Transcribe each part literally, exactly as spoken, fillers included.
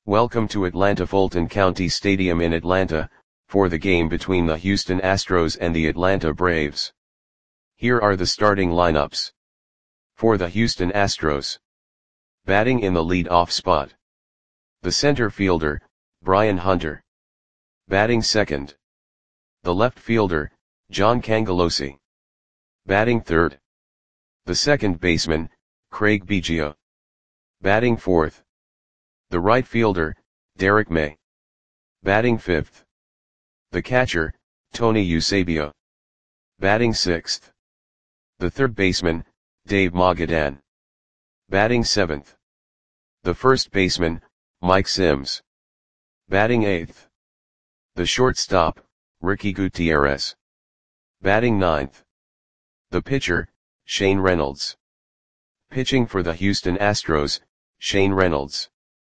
Welcome to Atlanta Fulton County Stadium in Atlanta, for the game between the Houston Astros and the Atlanta Braves. Here are the starting lineups. For the Houston Astros. Batting in the lead-off spot. The center fielder, Brian Hunter. Batting second. The left fielder, John Cangelosi. Batting third. The second baseman, Craig Biggio. Batting fourth. The right fielder, Derek May. Batting fifth. The catcher, Tony Eusebio. Batting sixth. The third baseman, Dave Magadan. Batting seventh. The first baseman, Mike Sims. Batting eighth. The shortstop, Ricky Gutierrez. Batting ninth. The pitcher, Shane Reynolds. Pitching for the Houston Astros, Shane Reynolds.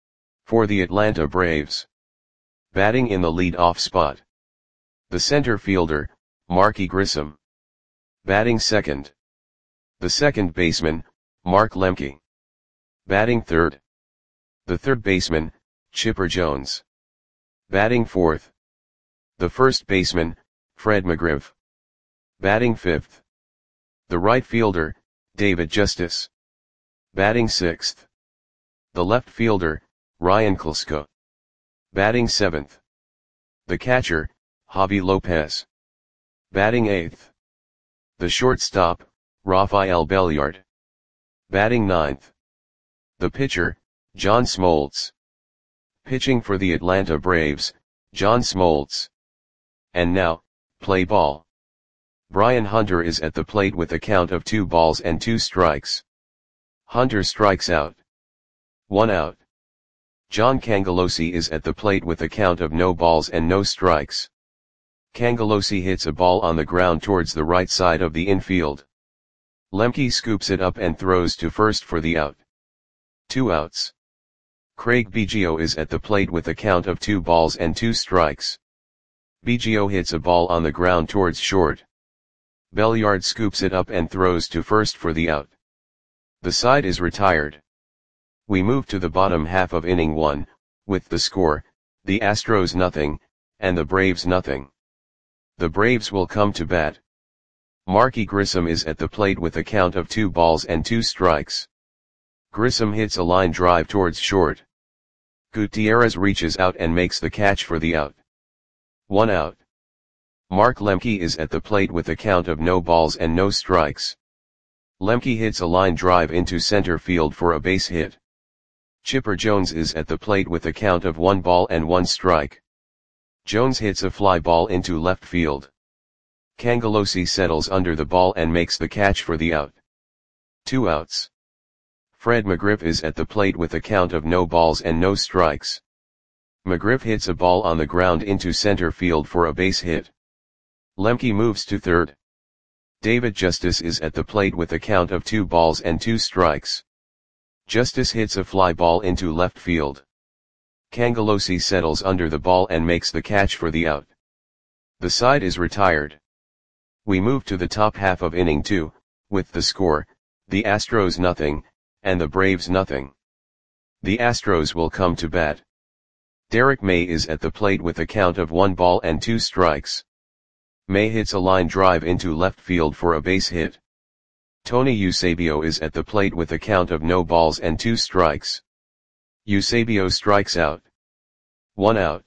For the Atlanta Braves. Batting in the lead-off spot. The center fielder, Marky Grissom. Batting second. The second baseman, Mark Lemke. Batting third. The third baseman, Chipper Jones. Batting fourth. The first baseman, Fred McGriff. Batting fifth. The right fielder, David Justice. Batting sixth. The left fielder, Ryan Klesko. Batting seventh. The catcher, Javi Lopez. Batting eighth. The shortstop, Rafael Belliard. Batting ninth. The pitcher, John Smoltz. Pitching for the Atlanta Braves, John Smoltz. And now, play ball. Brian Hunter is at the plate with a count of two balls and two strikes. Hunter strikes out. One out. John Cangelosi is at the plate with a count of no balls and no strikes. Cangelosi hits a ball on the ground towards the right side of the infield. Lemke scoops it up and throws to first for the out. Two outs. Craig Biggio is at the plate with a count of two balls and two strikes. Biggio hits a ball on the ground towards short. Belliard scoops it up and throws to first for the out. The side is retired. We move to the bottom half of inning one, with the score, the Astros nothing, and the Braves nothing. The Braves will come to bat. Marky Grissom is at the plate with a count of two balls and two strikes. Grissom hits a line drive towards short. Gutierrez reaches out and makes the catch for the out. One out. Mark Lemke is at the plate with a count of no balls and no strikes. Lemke hits a line drive into center field for a base hit. Chipper Jones is at the plate with a count of one ball and one strike. Jones hits a fly ball into left field. Cangelosi settles under the ball and makes the catch for the out. Two outs. Fred McGriff is at the plate with a count of no balls and no strikes. McGriff hits a ball on the ground into center field for a base hit. Lemke moves to third. David Justice is at the plate with a count of two balls and two strikes. Justice hits a fly ball into left field. Cangelosi settles under the ball and makes the catch for the out. The side is retired. We move to the top half of inning two, with the score, the Astros nothing, and the Braves nothing. The Astros will come to bat. Derek May is at the plate with a count of one ball and two strikes. May hits a line drive into left field for a base hit. Tony Eusebio is at the plate with a count of no balls and two strikes. Eusebio strikes out. One out.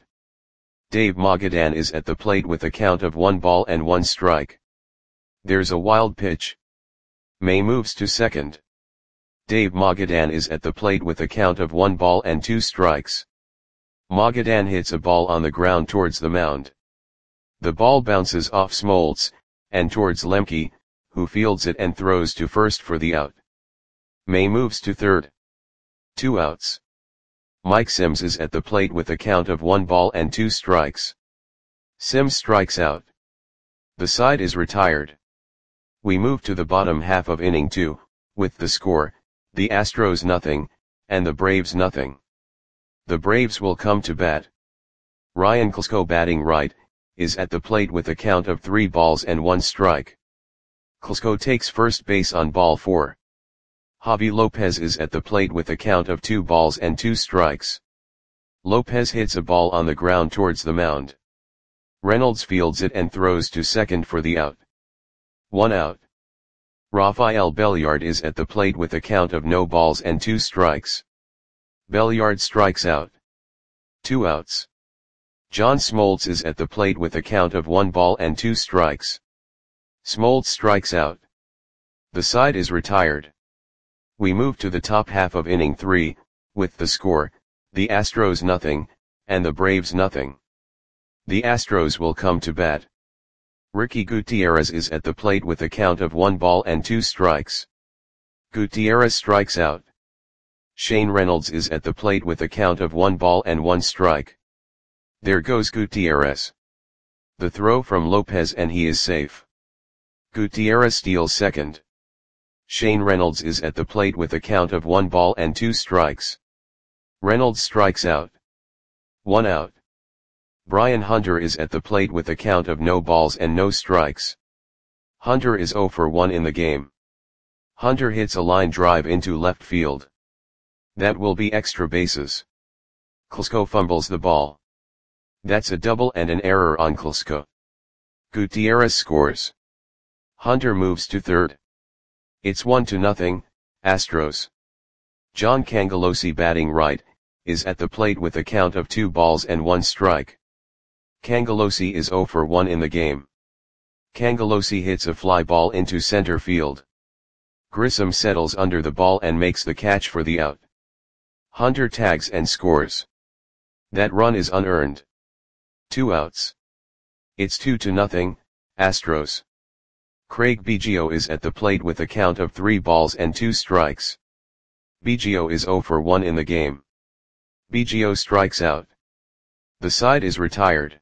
Dave Magadan is at the plate with a count of one ball and one strike. There's a wild pitch. May moves to second. Dave Magadan is at the plate with a count of one ball and two strikes. Magadan hits a ball on the ground towards the mound. The ball bounces off Smoltz, and towards Lemke, who fields it and throws to first for the out. May moves to third. Two outs. Mike Sims is at the plate with a count of one ball and two strikes. Sims strikes out. The side is retired. We move to the bottom half of inning two, with the score, the Astros nothing, and the Braves nothing. The Braves will come to bat. Ryan Klesko, batting right, is at the plate with a count of three balls and one strike. Klesko takes first base on ball four. Javi Lopez is at the plate with a count of two balls and two strikes. Lopez hits a ball on the ground towards the mound. Reynolds fields it and throws to second for the out. One out. Rafael Belliard is at the plate with a count of no balls and two strikes. Belliard strikes out. Two outs. John Smoltz is at the plate with a count of one ball and two strikes. Smoltz strikes out. The side is retired. We move to the top half of inning three, with the score, the Astros nothing, and the Braves nothing. The Astros will come to bat. Ricky Gutierrez is at the plate with a count of one ball and two strikes. Gutierrez strikes out. Shane Reynolds is at the plate with a count of one ball and one strike. There goes Gutierrez. The throw from Lopez and he is safe. Gutierrez steals second. Shane Reynolds is at the plate with a count of one ball and two strikes. Reynolds strikes out. One out. Brian Hunter is at the plate with a count of no balls and no strikes. Hunter is oh for one in the game. Hunter hits a line drive into left field. That will be extra bases. Klesko fumbles the ball. That's a double and an error on Klesko. Gutierrez scores. Hunter moves to third. It's one to nothing, Astros. John Cangelosi, batting right, is at the plate with a count of two balls and one strike. Cangelosi is oh for one in the game. Cangelosi hits a fly ball into center field. Grissom settles under the ball and makes the catch for the out. Hunter tags and scores. That run is unearned. Two outs. It's two to nothing, Astros. Craig Biggio is at the plate with a count of three balls and two strikes. Biggio is oh for one in the game. Biggio strikes out. The side is retired.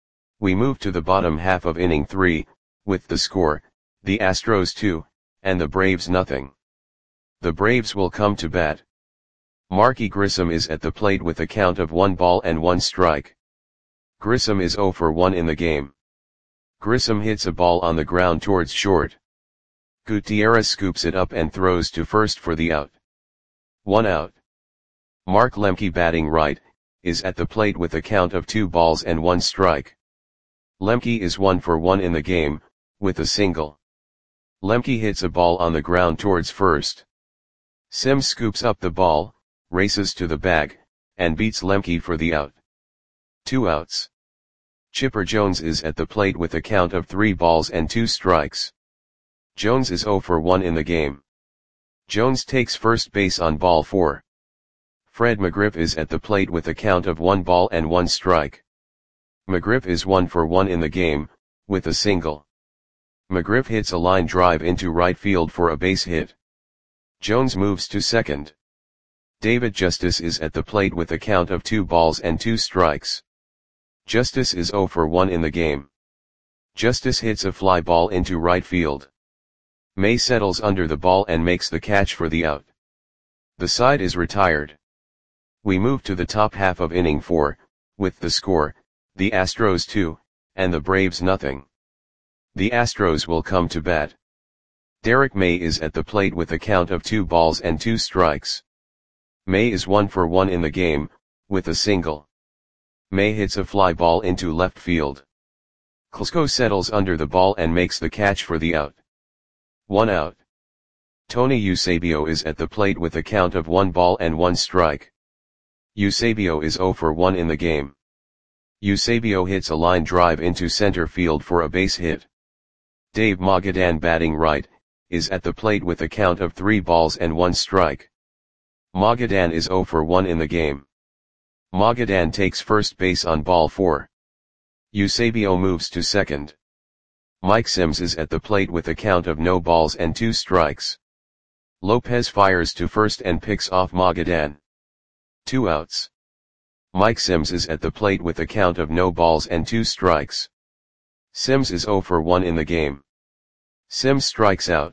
We move to the bottom half of inning three, with the score, the Astros two, and the Braves nothing. The Braves will come to bat. Marky Grissom is at the plate with a count of one ball and one strike. Grissom is oh for one in the game. Grissom hits a ball on the ground towards short. Gutierrez scoops it up and throws to first for the out. One out. Mark Lemke, batting right, is at the plate with a count of two balls and one strike. Lemke is one for one in the game, with a single. Lemke hits a ball on the ground towards first. Sims scoops up the ball, races to the bag, and beats Lemke for the out. Two outs. Chipper Jones is at the plate with a count of three balls and two strikes. Jones is oh for one in the game. Jones takes first base on ball four. Fred McGriff is at the plate with a count of one ball and one strike. McGriff is one for one in the game, with a single. McGriff hits a line drive into right field for a base hit. Jones moves to second. David Justice is at the plate with a count of two balls and two strikes. Justice is oh for one in the game. Justice hits a fly ball into right field. May settles under the ball and makes the catch for the out. The side is retired. We move to the top half of inning four, with the score, the Astros two, and the Braves nothing. The Astros will come to bat. Derek May is at the plate with a count of two balls and two strikes. May is one for one in the game, with a single. May hits a fly ball into left field. Klesko settles under the ball and makes the catch for the out. One out. Tony Eusebio is at the plate with a count of one ball and one strike. Eusebio is oh for one in the game. Eusebio hits a line drive into center field for a base hit. Dave Magadan, batting right, is at the plate with a count of three balls and one strike. Magadan is oh for one in the game. Magadan takes first base on ball four. Eusebio moves to second. Mike Sims is at the plate with a count of no balls and two strikes. Lopez fires to first and picks off Magadan. Two outs. Mike Sims is at the plate with a count of no balls and two strikes. Sims is oh for one in the game. Sims strikes out.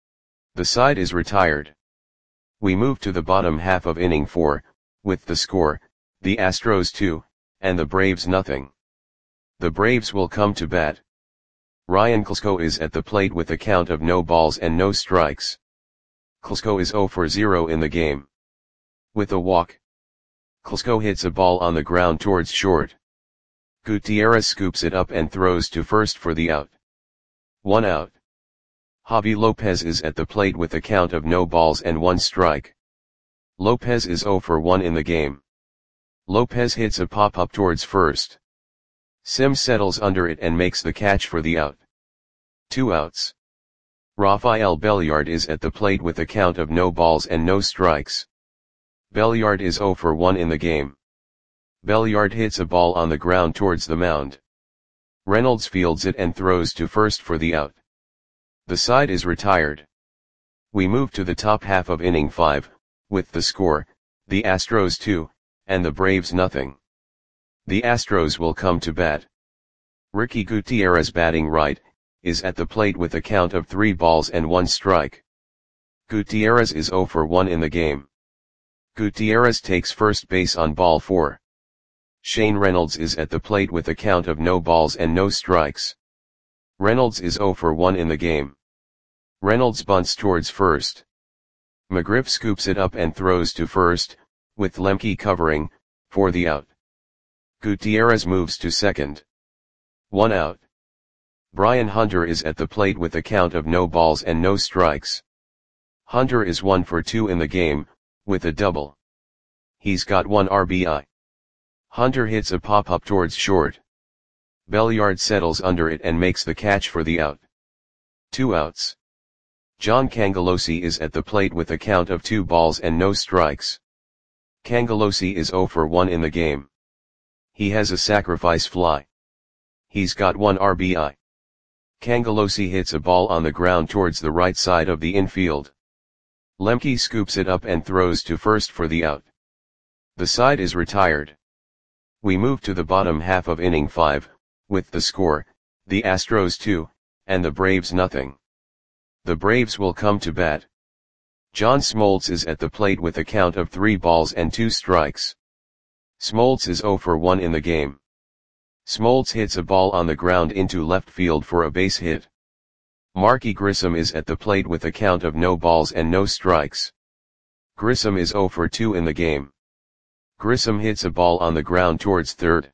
The side is retired. We move to the bottom half of inning four, with the score, the Astros two, and the Braves nothing. The Braves will come to bat. Ryan Klesko is at the plate with a count of no balls and no strikes. Klesko is oh for zero in the game. With a walk. Klesko hits a ball on the ground towards short. Gutierrez scoops it up and throws to first for the out. One out. Javi Lopez is at the plate with a count of no balls and one strike. Lopez is zero for one in the game. Lopez hits a pop-up towards first. Sims settles under it and makes the catch for the out. Two outs. Rafael Belliard is at the plate with a count of no balls and no strikes. Belliard is zero for one in the game. Belliard hits a ball on the ground towards the mound. Reynolds fields it and throws to first for the out. The side is retired. We move to the top half of inning five, with the score, the Astros two, and the Braves nothing. The Astros will come to bat. Ricky Gutierrez, batting right, is at the plate with a count of three balls and one strike. Gutierrez is zero for one in the game. Gutierrez takes first base on ball four. Shane Reynolds is at the plate with a count of no balls and no strikes. Reynolds is zero for one in the game. Reynolds bunts towards first. McGriff scoops it up and throws to first, with Lemke covering, for the out. Gutierrez moves to second. One out. Brian Hunter is at the plate with a count of no balls and no strikes. Hunter is one for two in the game, with a double. He's got one R B I. Hunter hits a pop-up towards short. Belliard settles under it and makes the catch for the out. Two outs. John Cangelosi is at the plate with a count of two balls and no strikes. Cangelosi is zero for one in the game. He has a sacrifice fly. He's got one R B I. Cangelosi hits a ball on the ground towards the right side of the infield. Lemke scoops it up and throws to first for the out. The side is retired. We move to the bottom half of inning five, with the score, the Astros two, and the Braves nothing. The Braves will come to bat. John Smoltz is at the plate with a count of three balls and two strikes. Smoltz is zero for one in the game. Smoltz hits a ball on the ground into left field for a base hit. Marky Grissom is at the plate with a count of no balls and no strikes. Grissom is zero for two in the game. Grissom hits a ball on the ground towards third.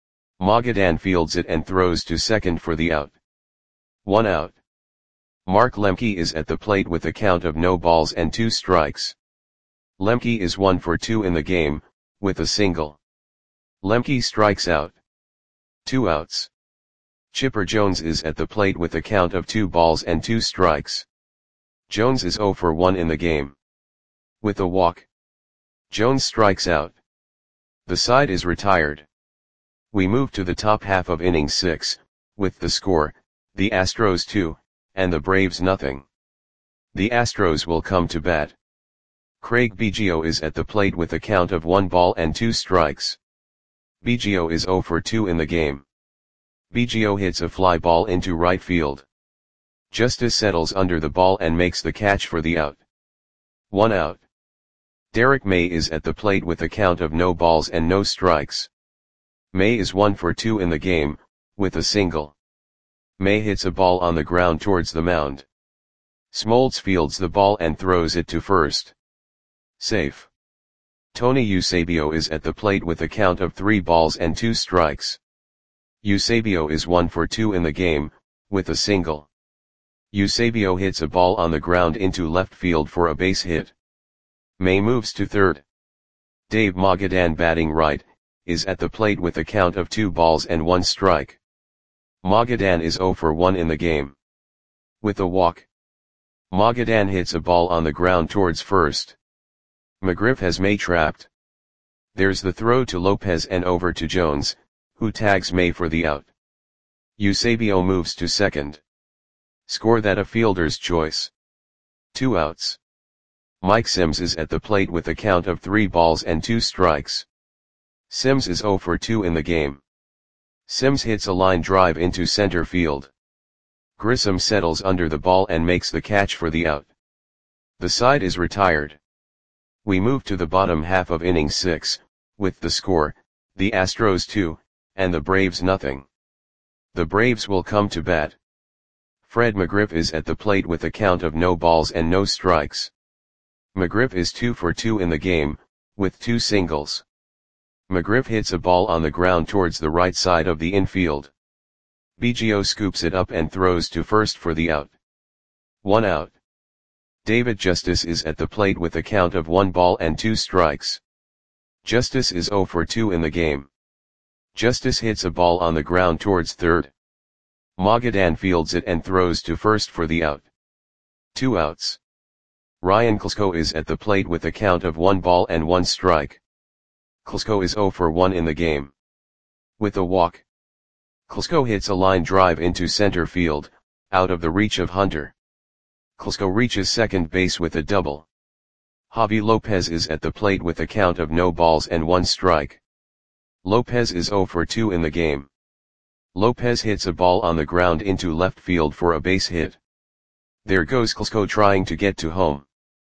Magadan fields it and throws to second for the out. One out. Mark Lemke is at the plate with a count of no balls and two strikes. Lemke is one for two in the game, with a single. Lemke strikes out. Two outs. Chipper Jones is at the plate with a count of two balls and two strikes. Jones is zero for one in the game. With a walk. Jones strikes out. The side is retired. We move to the top half of inning six, with the score, the Astros two, and the Braves nothing. The Astros will come to bat. Craig Biggio is at the plate with a count of one ball and two strikes. Biggio is zero for two in the game. Biggio hits a fly ball into right field. Justice settles under the ball and makes the catch for the out. One out. Derek May is at the plate with a count of no balls and no strikes. May is one for two in the game, with a single. May hits a ball on the ground towards the mound. Smoltz fields the ball and throws it to first. Safe. Tony Eusebio is at the plate with a count of three balls and two strikes. Eusebio is one for two in the game, with a single. Eusebio hits a ball on the ground into left field for a base hit. May moves to third. Dave Magadan, batting right, is at the plate with a count of two balls and one strike. Magadan is zero for one in the game. With a walk. Magadan hits a ball on the ground towards first. McGriff has May trapped. There's the throw to Lopez and over to Jones, who tags May for the out. Eusebio moves to second. Score that a fielder's choice. Two outs. Mike Sims is at the plate with a count of three balls and two strikes. Sims is zero for two in the game. Sims hits a line drive into center field. Grissom settles under the ball and makes the catch for the out. The side is retired. We move to the bottom half of inning six, with the score, the Astros two, and the Braves nothing. The Braves will come to bat. Fred McGriff is at the plate with a count of no balls and no strikes. McGriff is two for two in the game, with two singles. McGriff hits a ball on the ground towards the right side of the infield. Biggio scoops it up and throws to first for the out. One out. David Justice is at the plate with a count of one ball and two strikes. Justice is zero for two in the game. Justice hits a ball on the ground towards third. Magadan fields it and throws to first for the out. Two outs. Ryan Klesko is at the plate with a count of one ball and one strike. Klesko is zero for one in the game. With a walk. Klesko hits a line drive into center field, out of the reach of Hunter. Klesko reaches second base with a double. Javi Lopez is at the plate with a count of no balls and one strike. Lopez is zero for two in the game. Lopez hits a ball on the ground into left field for a base hit. There goes Klesko trying to get to home.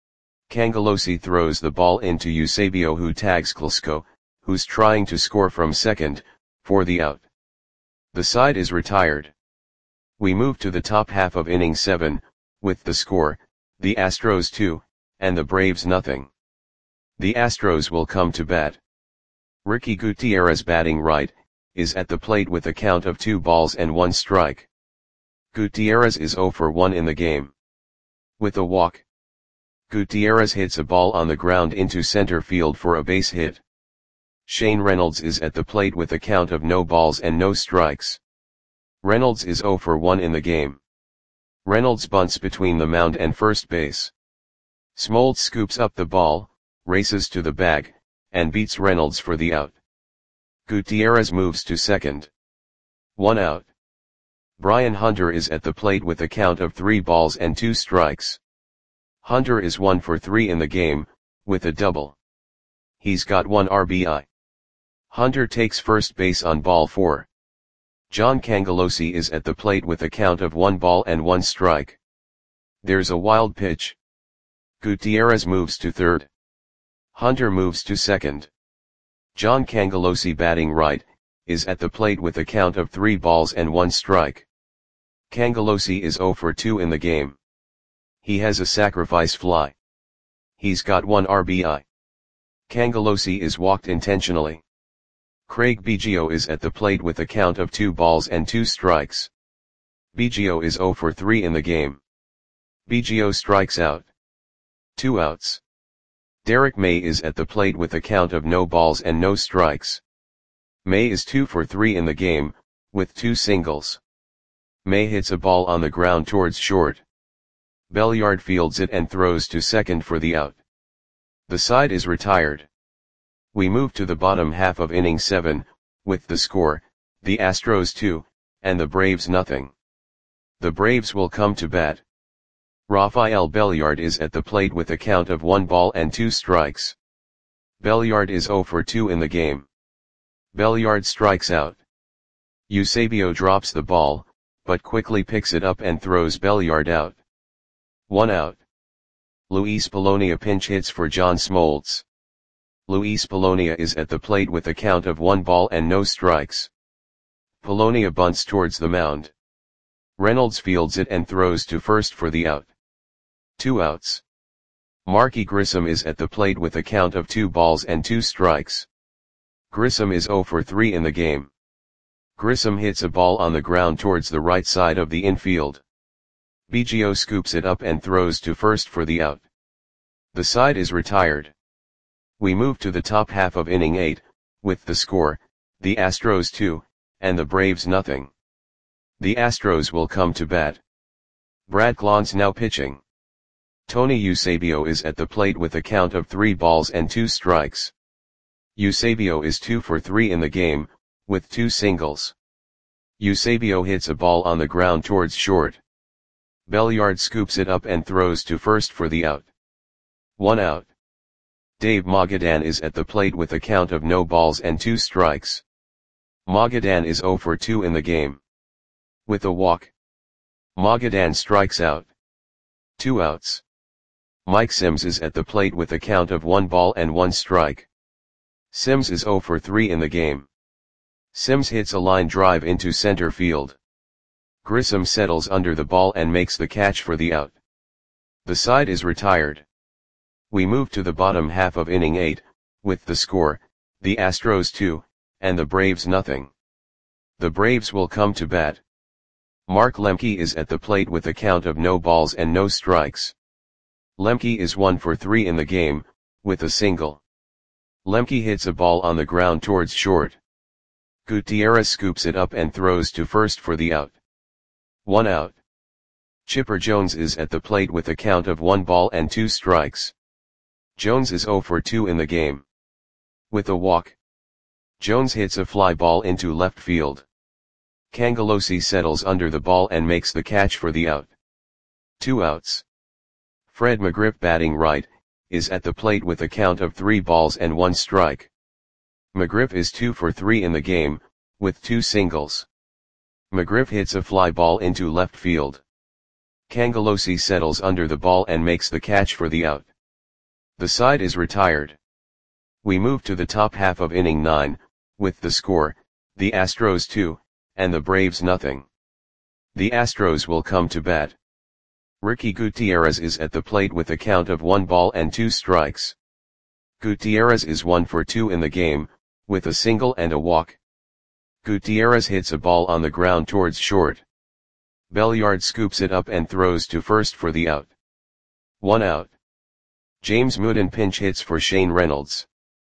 Cangelosi throws the ball into Eusebio, who tags Klesko, who's trying to score from second, for the out. The side is retired. We move to the top half of inning seven, with the score, the Astros two, and the Braves nothing. The Astros will come to bat. Ricky Gutierrez, batting right, is at the plate with a count of two balls and one strike. Gutierrez is zero for one in the game. With a walk. Gutierrez hits a ball on the ground into center field for a base hit. Shane Reynolds is at the plate with a count of no balls and no strikes. Reynolds is zero for one in the game. Reynolds bunts between the mound and first base. Smoltz scoops up the ball, races to the bag, and beats Reynolds for the out. Gutierrez moves to second. One out. Brian Hunter is at the plate with a count of three balls and two strikes. Hunter is one for three in the game, with a double. He's got one R B I. Hunter takes first base on ball four. John Cangelosi is at the plate with a count of one ball and one strike. There's a wild pitch. Gutierrez moves to third. Hunter moves to second. John Cangelosi, batting right, is at the plate with a count of three balls and one strike. Cangelosi is zero for two in the game. He has a sacrifice fly. He's got one R B I. Cangelosi is walked intentionally. Craig Biggio is at the plate with a count of two balls and two strikes. Biggio is zero for three in the game. Biggio strikes out. Two outs. Derek May is at the plate with a count of no balls and no strikes. May is two for three in the game, with two singles. May hits a ball on the ground towards short. Belliard fields it and throws to second for the out. The side is retired. We move to the bottom half of inning seven, with the score, the Astros two, and the Braves nothing. The Braves will come to bat. Rafael Belliard is at the plate with a count of one ball and two strikes. Belliard is zero for two in the game. Belliard strikes out. Eusebio drops the ball, but quickly picks it up and throws Belliard out. One out. Luis Polonia pinch hits for John Smoltz. Luis Polonia is at the plate with a count of one ball and no strikes. Polonia bunts towards the mound. Reynolds fields it and throws to first for the out. Two outs. Marky Grissom is at the plate with a count of two balls and two strikes. Grissom is zero for three in the game. Grissom hits a ball on the ground towards the right side of the infield. Biggio scoops it up and throws to first for the out. The side is retired. We move to the top half of inning eight, with the score, the Astros two, and the Braves nothing. The Astros will come to bat. Brad Clon's now pitching. Tony Eusebio is at the plate with a count of three balls and two strikes. Eusebio is two for three in the game, with two singles. Eusebio hits a ball on the ground towards short. Belliard scoops it up and throws to first for the out. One out. Dave Magadan is at the plate with a count of no balls and two strikes. Magadan is zero for two in the game. With a walk. Magadan strikes out. Two outs. Mike Sims is at the plate with a count of one ball and one strike. Sims is zero for three in the game. Sims hits a line drive into center field. Grissom settles under the ball and makes the catch for the out. The side is retired. We move to the bottom half of inning eight, with the score, the Astros two, and the Braves nothing. The Braves will come to bat. Mark Lemke is at the plate with a count of no balls and no strikes. Lemke is one for three in the game, with a single. Lemke hits a ball on the ground towards short. Gutierrez scoops it up and throws to first for the out. One out. Chipper Jones is at the plate with a count of one ball and two strikes. Jones is zero for two in the game. With a walk, Jones hits a fly ball into left field. Cangelosi settles under the ball and makes the catch for the out. Two outs. Fred McGriff, batting right, is at the plate with a count of three balls and one strike. McGriff is two for three in the game, with two singles. McGriff hits a fly ball into left field. Cangelosi settles under the ball and makes the catch for the out. The side is retired. We move to the top half of inning nine, with the score, the Astros two, and the Braves nothing. The Astros will come to bat. Ricky Gutierrez is at the plate with a count of one ball and two strikes. Gutierrez is one for two in the game, with a single and a walk. Gutierrez hits a ball on the ground towards short. Belliard scoops it up and throws to first for the out. One out. James Mooden pinch hits for Shane Reynolds.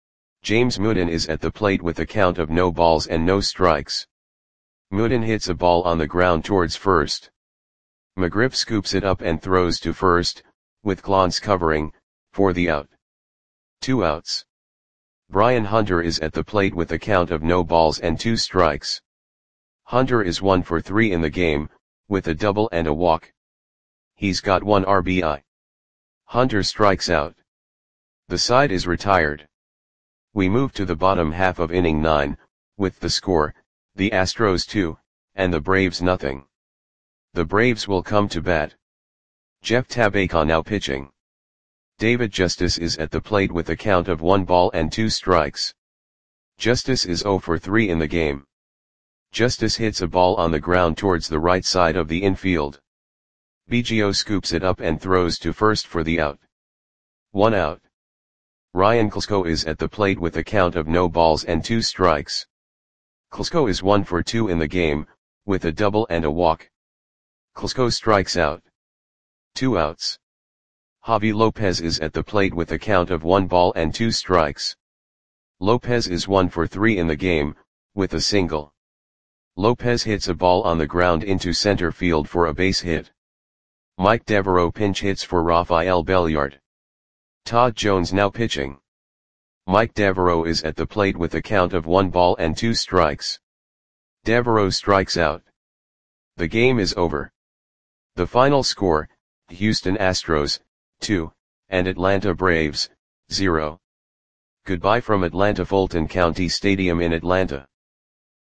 James Mooden is at the plate with a count of no balls and no strikes. Mooden hits a ball on the ground towards first. McGriff scoops it up and throws to first, with Clance covering, for the out. Two outs. Brian Hunter is at the plate with a count of no balls and two strikes. Hunter is one for three in the game, with a double and a walk. He's got one R B I. Hunter strikes out. The side is retired. We move to the bottom half of inning nine, with the score, the Astros two, and the Braves nothing. The Braves will come to bat. Jeff Tabaka now pitching. David Justice is at the plate with a count of one ball and two strikes. Justice is zero for three in the game. Justice hits a ball on the ground towards the right side of the infield. Biggio scoops it up and throws to first for the out. One out. Ryan Klesko is at the plate with a count of no balls and two strikes. Klesko is one for two in the game, with a double and a walk. Klesko strikes out. Two outs. Javi Lopez is at the plate with a count of one ball and two strikes. Lopez is one for three in the game, with a single. Lopez hits a ball on the ground into center field for a base hit. Mike Devereaux pinch hits for Rafael Belliard. Todd Jones now pitching. Mike Devereaux is at the plate with a count of one ball and two strikes. Devereaux strikes out. The game is over. The final score, Houston Astros, two, and Atlanta Braves, zero. Goodbye from Atlanta Fulton County Stadium in Atlanta.